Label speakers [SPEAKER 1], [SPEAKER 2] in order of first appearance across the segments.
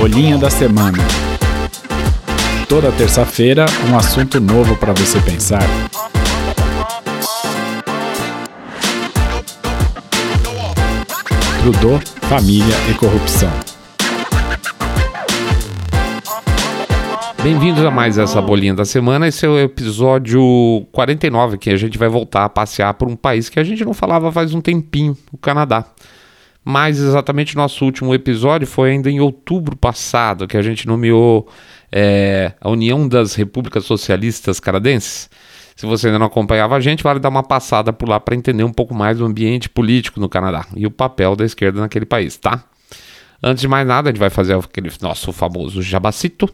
[SPEAKER 1] Bolinha da Semana. Toda terça-feira, um assunto novo para você pensar. Trudeau, família e corrupção.
[SPEAKER 2] Bem-vindos a mais essa Bolinha da Semana. Esse é o episódio 49, que a gente vai voltar a passear por um país que a gente não falava faz um tempinho, o Canadá. Mas exatamente o nosso último episódio foi ainda em outubro passado, que a gente nomeou a União das Repúblicas Socialistas Canadenses. Se você ainda não acompanhava a gente, vale dar uma passada por lá para entender um pouco mais do ambiente político no Canadá e o papel da esquerda naquele país, tá? Antes de mais nada, a gente vai fazer aquele nosso famoso jabacito.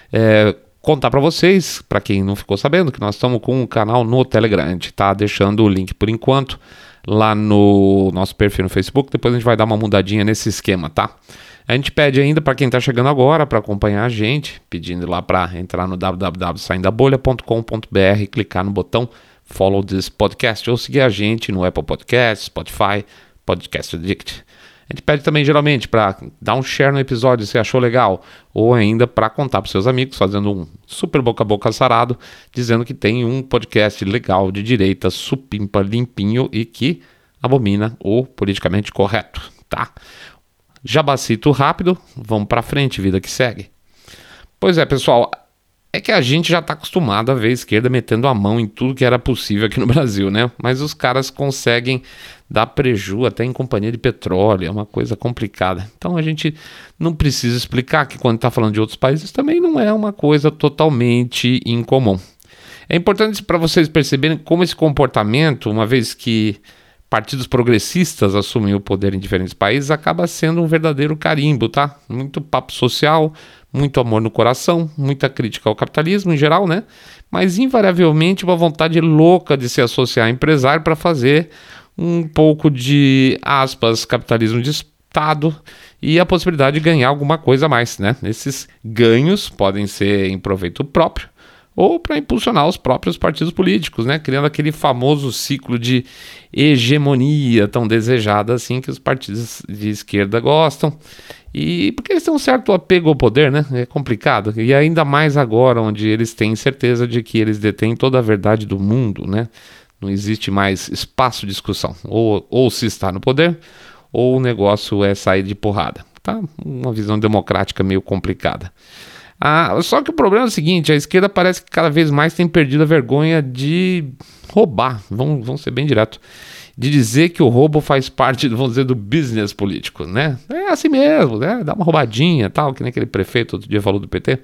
[SPEAKER 2] Contar para vocês, para quem não ficou sabendo, que nós estamos com um canal no Telegram. A gente tá deixando o link por enquanto lá no nosso perfil no Facebook. Depois a gente vai dar uma mudadinha nesse esquema, tá? A gente pede ainda para quem tá chegando agora para acompanhar a gente, pedindo lá para entrar no www.saindabolha.com.br, clicar no botão Follow this podcast ou seguir a gente no Apple Podcasts, Spotify, Podcast Addict. A gente pede também geralmente para dar um share no episódio se achou legal, ou ainda para contar para seus amigos, fazendo um super boca a boca sarado, dizendo que tem um podcast legal de direita, supimpa, limpinho e que abomina o politicamente correto, tá? Jabacito rápido, vamos para frente, vida que segue. Pois é, pessoal, é que a gente já está acostumado a ver a esquerda metendo a mão em tudo que era possível aqui no Brasil, né? Mas os caras conseguem dar preju até em companhia de petróleo, é uma coisa complicada. Então a gente não precisa explicar que quando está falando de outros países também não é uma coisa totalmente incomum. É importante para vocês perceberem como esse comportamento, uma vez que partidos progressistas assumem o poder em diferentes países, acaba sendo um verdadeiro carimbo, tá? Muito papo social, muito amor no coração, muita crítica ao capitalismo em geral, né? Mas invariavelmente uma vontade louca de se associar a empresário para fazer um pouco de, aspas, capitalismo de Estado e a possibilidade de ganhar alguma coisa a mais, né? Esses ganhos podem ser em proveito próprio ou para impulsionar os próprios partidos políticos, né? Criando aquele famoso ciclo de hegemonia tão desejada assim que os partidos de esquerda gostam. E porque eles têm um certo apego ao poder, né? É complicado. E ainda mais agora, onde eles têm certeza de que eles detêm toda a verdade do mundo, né? Não existe mais espaço de discussão. Ou se está no poder, ou o negócio é sair de porrada. Tá? Uma visão democrática meio complicada. Só que o problema é o seguinte, a esquerda parece que cada vez mais tem perdido a vergonha de roubar, vamos ser bem direto, de dizer que o roubo faz parte, vamos dizer, do business político, né? É assim mesmo, né? Dá uma roubadinha, tal, que nem aquele prefeito outro dia falou do PT.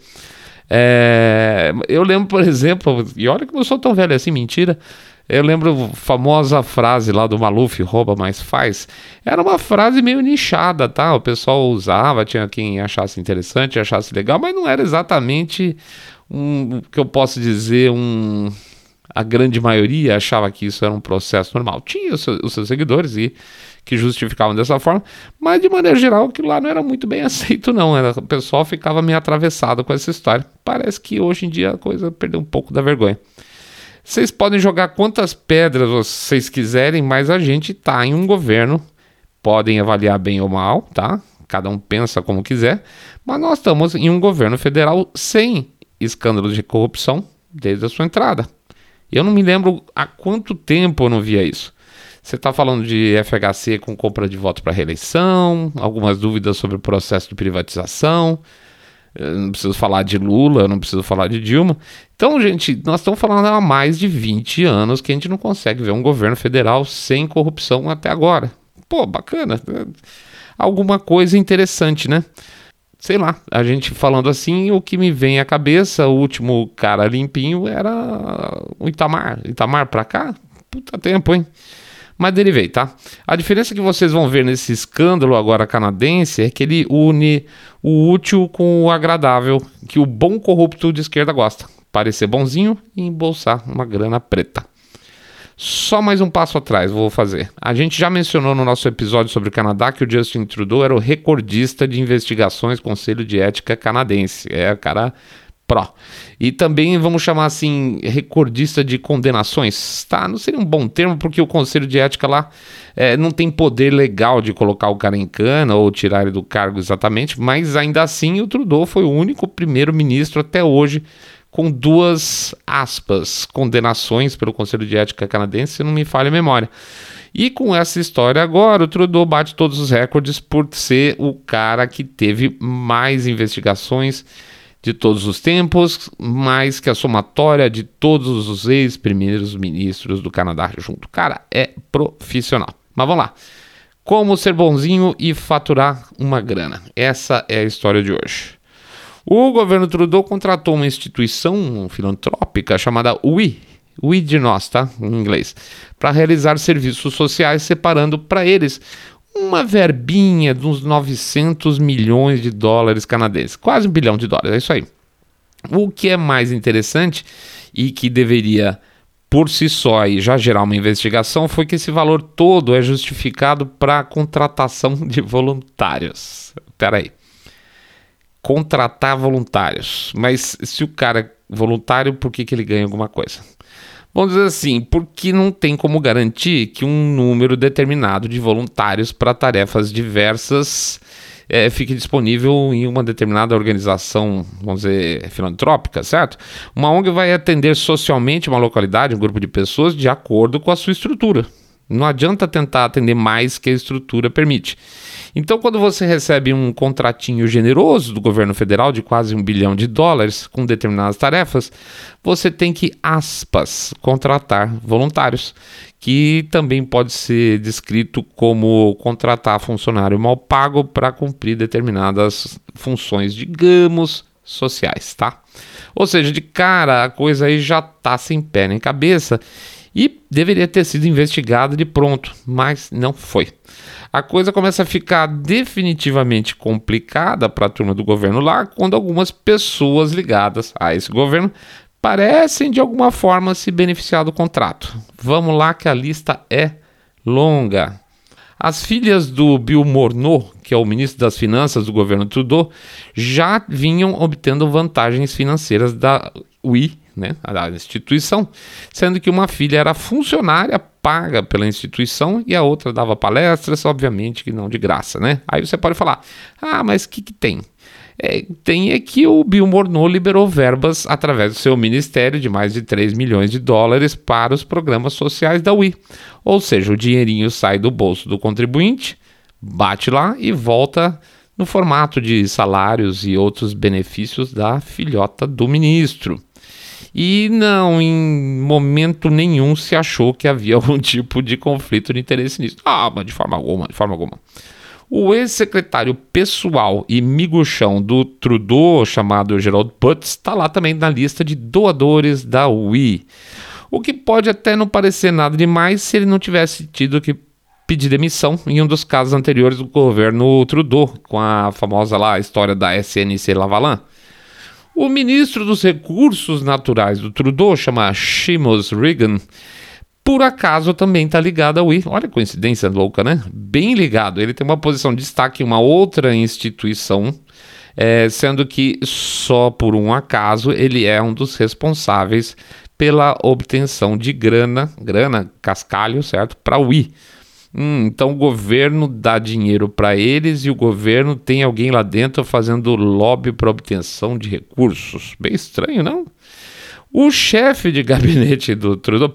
[SPEAKER 2] Eu lembro, por exemplo, e olha que eu não sou tão velho assim, mentira, eu lembro a famosa frase lá do Maluf, rouba mais faz, era uma frase meio nichada, tá? O pessoal usava, tinha quem achasse interessante, achasse legal, mas não era exatamente o que eu posso dizer, a grande maioria achava que isso era um processo normal. Tinha os seus seguidores e que justificavam dessa forma, mas de maneira geral aquilo lá não era muito bem aceito não, o pessoal ficava meio atravessado com essa história. Parece que hoje em dia a coisa perdeu um pouco da vergonha. Vocês podem jogar quantas pedras vocês quiserem, mas a gente está em um governo, podem avaliar bem ou mal, tá? Cada um pensa como quiser, mas nós estamos em um governo federal sem escândalos de corrupção desde a sua entrada. Eu não me lembro há quanto tempo eu não via isso. Você está falando de FHC com compra de votos para reeleição, algumas dúvidas sobre o processo de privatização. Eu não preciso falar de Lula, eu não preciso falar de Dilma. Então, gente, nós estamos falando há mais de 20 anos que a gente não consegue ver um governo federal sem corrupção até agora. Pô, bacana. Alguma coisa interessante, né? Sei lá, a gente falando assim, o que me vem à cabeça, o último cara limpinho era o Itamar. Itamar pra cá? Puta tempo, hein? Mas derivei, tá? A diferença que vocês vão ver nesse escândalo agora canadense é que ele une o útil com o agradável, que o bom corrupto de esquerda gosta. Parecer bonzinho e embolsar uma grana preta. Só mais um passo atrás vou fazer. A gente já mencionou no nosso episódio sobre o Canadá que o Justin Trudeau era o recordista de investigações do Conselho de Ética canadense. O cara pró. E também, vamos chamar assim, recordista de condenações, tá? Não seria um bom termo, porque o Conselho de Ética lá não tem poder legal de colocar o cara em cana ou tirar ele do cargo exatamente, mas ainda assim o Trudeau foi o único primeiro-ministro até hoje com 2 aspas, condenações pelo Conselho de Ética canadense, se não me falha a memória. E com essa história agora, o Trudeau bate todos os recordes por ser o cara que teve mais investigações de todos os tempos, mais que a somatória de todos os ex-primeiros ministros do Canadá junto. Cara, é profissional. Mas vamos lá. Como ser bonzinho e faturar uma grana? Essa é a história de hoje. O governo Trudeau contratou uma instituição filantrópica chamada We de nós, tá? Em inglês, para realizar serviços sociais, separando para eles uma verbinha de uns 900 milhões de dólares canadenses, quase $1 bilhão, é isso aí. O que é mais interessante e que deveria por si só aí já gerar uma investigação foi que esse valor todo é justificado para a contratação de voluntários. Espera aí. Contratar voluntários. Mas se o cara é voluntário, por que ele ganha alguma coisa? Vamos dizer assim, porque não tem como garantir que um número determinado de voluntários para tarefas diversas fique disponível em uma determinada organização, vamos dizer, filantrópica, certo? Uma ONG vai atender socialmente uma localidade, um grupo de pessoas, de acordo com a sua estrutura. Não adianta tentar atender mais que a estrutura permite. Então, quando você recebe um contratinho generoso do governo federal de quase $1 bilhão com determinadas tarefas, você tem que, aspas, contratar voluntários, que também pode ser descrito como contratar funcionário mal pago para cumprir determinadas funções, digamos, sociais, tá? Ou seja, de cara, a coisa aí já tá sem pé nem cabeça e deveria ter sido investigada de pronto, mas não foi. A coisa começa a ficar definitivamente complicada para a turma do governo lá, quando algumas pessoas ligadas a esse governo parecem de alguma forma se beneficiar do contrato. Vamos lá que a lista é longa. As filhas do Bill Morneau, que é o ministro das Finanças do governo Trudeau, já vinham obtendo vantagens financeiras da We, né, da instituição, sendo que uma filha era funcionária paga pela instituição e a outra dava palestras, obviamente que não de graça, né? Aí você pode falar, mas o que tem? Tem que o Bill Morneau liberou verbas através do seu ministério de mais de $3 milhões para os programas sociais da We. Ou seja, o dinheirinho sai do bolso do contribuinte, bate lá e volta no formato de salários e outros benefícios da filhota do ministro. E não, em momento nenhum se achou que havia algum tipo de conflito de interesse nisso. Mas de forma alguma. O ex-secretário pessoal e miguxão do Trudeau, chamado Gerald Butts, está lá também na lista de doadores da We. O que pode até não parecer nada demais se ele não tivesse tido que pedir demissão em um dos casos anteriores do governo Trudeau, com a famosa lá história da SNC Lavalin. O ministro dos Recursos Naturais do Trudeau, chama Seamus Regan, por acaso também está ligado ao We. Olha a coincidência louca, né? Bem ligado. Ele tem uma posição de destaque em uma outra instituição, sendo que só por um acaso ele é um dos responsáveis pela obtenção de grana cascalho, certo? Para o We. Então o governo dá dinheiro para eles e o governo tem alguém lá dentro fazendo lobby para obtenção de recursos. Bem estranho, não? A chefe de gabinete do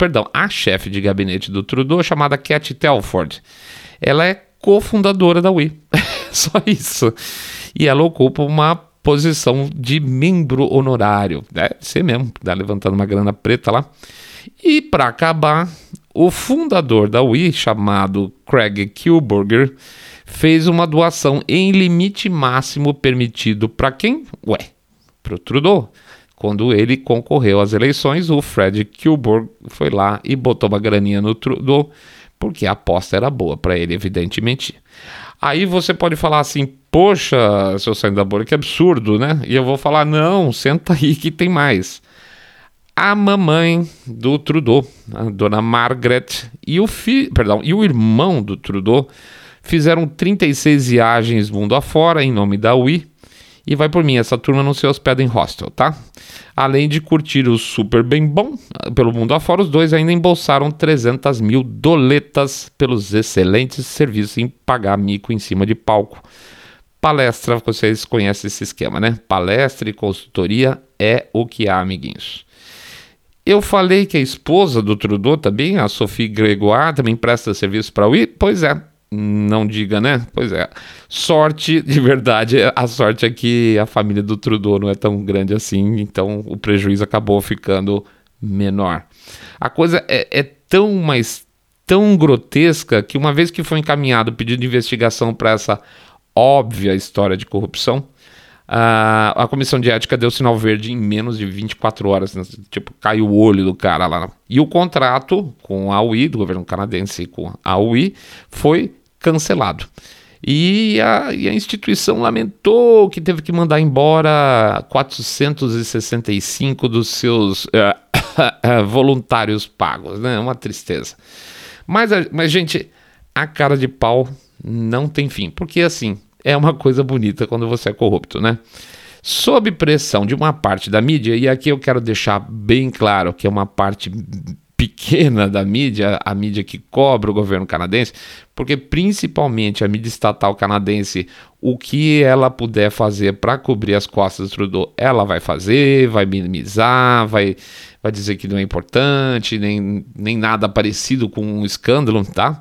[SPEAKER 2] Trudeau, chamada Kathie Telford, ela é cofundadora da We. Só isso. E ela ocupa uma posição de membro honorário. Deve ser mesmo, tá levantando uma grana preta lá. E para acabar, o fundador da We, chamado Craig Kielburger, fez uma doação em limite máximo permitido para quem? Para o Trudeau. Quando ele concorreu às eleições, o Fred Kielburger foi lá e botou uma graninha no Trudeau, porque a aposta era boa para ele, evidentemente. Aí você pode falar assim, poxa, seu saindo da bolha, que absurdo, né? E eu vou falar, não, senta aí que tem mais. A mamãe do Trudeau, a dona Margaret, e o irmão do Trudeau fizeram 36 viagens mundo afora em nome da We E vai por mim, essa turma não se hospeda em hostel, tá? Além de curtir o super bem bom pelo mundo afora, os dois ainda embolsaram 300 mil doletas pelos excelentes serviços em pagar mico em cima de palco. Palestra, vocês conhecem esse esquema, né? Palestra e consultoria é o que há, amiguinhos. Eu falei que a esposa do Trudeau também, a Sophie Gregoire, também presta serviço para o UI? Pois é, não diga, né? Pois é. Sorte, de verdade, a sorte é que a família do Trudeau não é tão grande assim, então o prejuízo acabou ficando menor. A coisa é tão, mas tão grotesca que uma vez que foi encaminhado o pedido de investigação para essa óbvia história de corrupção, a comissão de ética deu sinal verde em menos de 24 horas, né? Tipo, caiu o olho do cara lá. E o contrato com a UI, do governo canadense com a UI, foi cancelado. E a instituição lamentou que teve que mandar embora 465 dos seus voluntários pagos, né? Uma tristeza. Mas, gente, a cara de pau não tem fim, porque assim, é uma coisa bonita quando você é corrupto, né? Sob pressão de uma parte da mídia, e aqui eu quero deixar bem claro que é uma parte pequena da mídia, a mídia que cobra o governo canadense, porque principalmente a mídia estatal canadense, o que ela puder fazer para cobrir as costas do Trudeau, ela vai fazer, vai minimizar, vai dizer que não é importante, nem nada parecido com um escândalo, tá?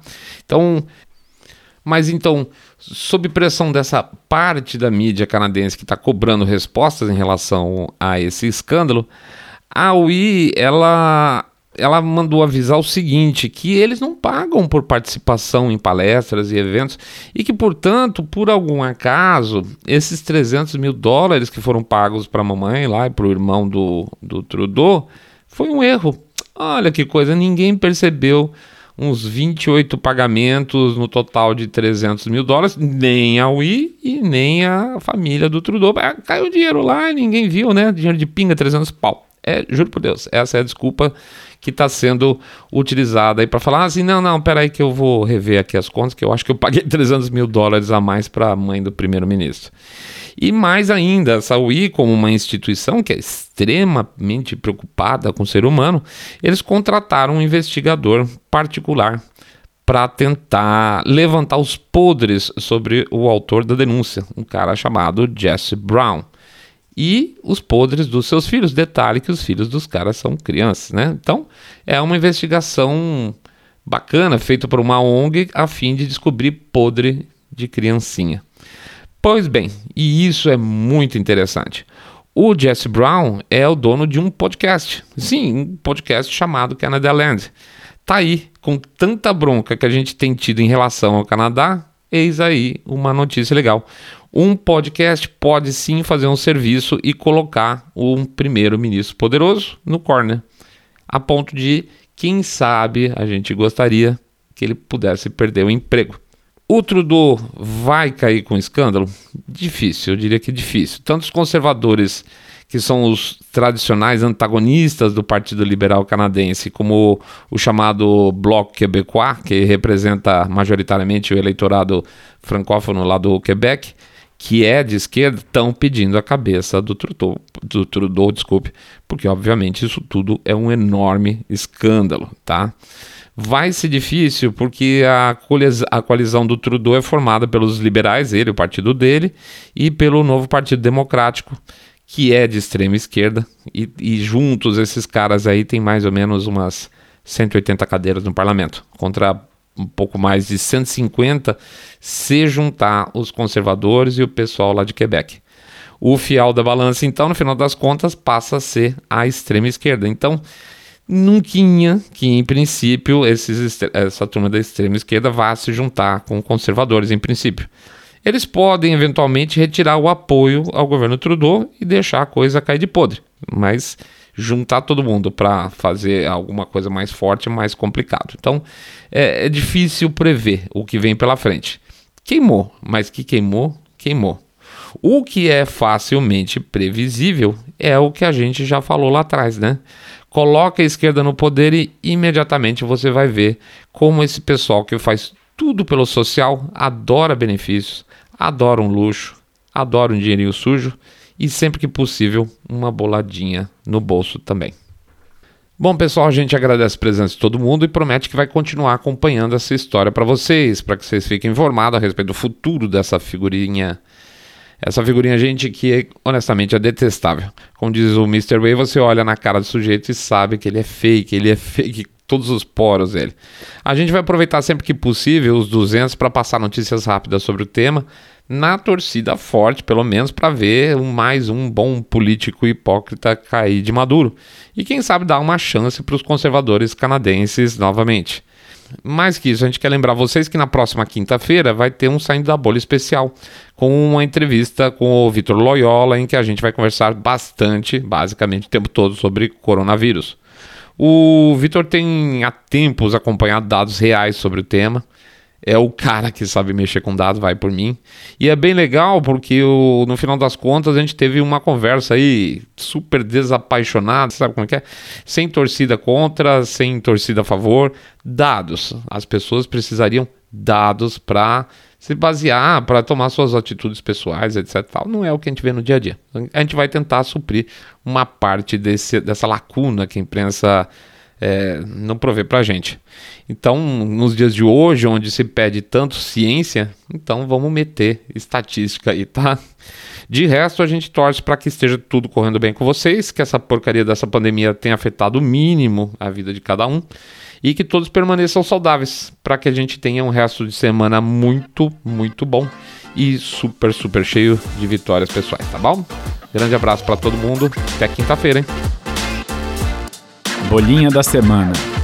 [SPEAKER 2] Mas então, sob pressão dessa parte da mídia canadense que está cobrando respostas em relação a esse escândalo, a UI, ela mandou avisar o seguinte, que eles não pagam por participação em palestras e eventos e que, portanto, por algum acaso, esses 300 mil dólares que foram pagos para a mamãe lá e para o irmão do Trudeau foi um erro. Olha que coisa, ninguém percebeu uns 28 pagamentos no total de 300 mil dólares, nem a UI e nem a família do Trudeau. Caiu dinheiro lá e ninguém viu, né? Dinheiro de pinga, 300 pau. Juro por Deus, essa é a desculpa que está sendo utilizada aí para falar assim, não, peraí que eu vou rever aqui as contas, que eu acho que eu paguei 300 mil dólares a mais para a mãe do primeiro-ministro. E mais ainda, essa UI, como uma instituição que é extremamente preocupada com o ser humano, eles contrataram um investigador particular para tentar levantar os podres sobre o autor da denúncia, um cara chamado Jesse Brown. E os podres dos seus filhos. Detalhe que os filhos dos caras são crianças, né? Então, é uma investigação bacana, feita por uma ONG, a fim de descobrir podre de criancinha. Pois bem, e isso é muito interessante. O Jesse Brown é o dono de um podcast. Sim, um podcast chamado Canadaland. Tá aí, com tanta bronca que a gente tem tido em relação ao Canadá, eis aí uma notícia legal. Um podcast pode sim fazer um serviço e colocar um primeiro-ministro poderoso no corner, a ponto de, quem sabe, a gente gostaria que ele pudesse perder o emprego. O Trudeau vai cair com escândalo? Difícil, eu diria que difícil. Tanto os conservadores, que são os tradicionais antagonistas do Partido Liberal Canadense, como o chamado Bloc Québécois, que representa majoritariamente o eleitorado francófono lá do Quebec, que é de esquerda, estão pedindo a cabeça do Trudeau, porque obviamente isso tudo é um enorme escândalo, tá? Vai ser difícil porque a coalizão do Trudeau é formada pelos liberais, o partido dele, e pelo Novo Partido Democrático, que é de extrema esquerda, e juntos esses caras aí tem mais ou menos umas 180 cadeiras no parlamento, contra um pouco mais de 150 se juntar os conservadores e o pessoal lá de Quebec. O fiel da balança, então, no final das contas, passa a ser a extrema esquerda. Então, nunquinha que, em princípio, essa turma da extrema esquerda vá se juntar com conservadores, em princípio. Eles podem, eventualmente, retirar o apoio ao governo Trudeau e deixar a coisa cair de podre. Mas juntar todo mundo para fazer alguma coisa mais forte é mais complicado. Então, é difícil prever o que vem pela frente. Queimou, mas que queimou. O que é facilmente previsível é o que a gente já falou lá atrás, né? Coloca a esquerda no poder e imediatamente você vai ver como esse pessoal que faz tudo pelo social adora benefícios, adora um luxo, adoro um dinheirinho sujo e sempre que possível uma boladinha no bolso também. Bom, pessoal, a gente agradece a presença de todo mundo e promete que vai continuar acompanhando essa história para vocês fiquem informados a respeito do futuro dessa figurinha. Essa figurinha, gente, que honestamente é detestável. Como diz o Mr. Way, você olha na cara do sujeito e sabe que ele é fake todos os poros dele. A gente vai aproveitar sempre que possível os 200 para passar notícias rápidas sobre o tema, na torcida forte, pelo menos, para ver mais um bom político hipócrita cair de maduro. E quem sabe dar uma chance para os conservadores canadenses novamente. Mais que isso, a gente quer lembrar vocês que na próxima quinta-feira vai ter um Saindo da Bolha especial, com uma entrevista com o Vitor Loyola, em que a gente vai conversar bastante, basicamente o tempo todo, sobre coronavírus. O Vitor tem há tempos acompanhado dados reais sobre o tema. É o cara que sabe mexer com dados, vai por mim. E é bem legal porque no final das contas a gente teve uma conversa aí super desapaixonada, sabe como é que é? Sem torcida contra, sem torcida a favor. Dados. As pessoas precisariam dados para se basear, para tomar suas atitudes pessoais, etc. Não é o que a gente vê no dia a dia. A gente vai tentar suprir uma parte dessa lacuna que a imprensa não provê pra gente. Então, nos dias de hoje, onde se pede tanto ciência, então vamos meter estatística aí, tá? De resto, a gente torce para que esteja tudo correndo bem com vocês, que essa porcaria dessa pandemia tenha afetado o mínimo a vida de cada um e que todos permaneçam saudáveis, para que a gente tenha um resto de semana muito, muito bom e super, super cheio de vitórias pessoais, tá bom? Grande abraço para todo mundo, até quinta-feira, hein?
[SPEAKER 1] Bolinha da semana.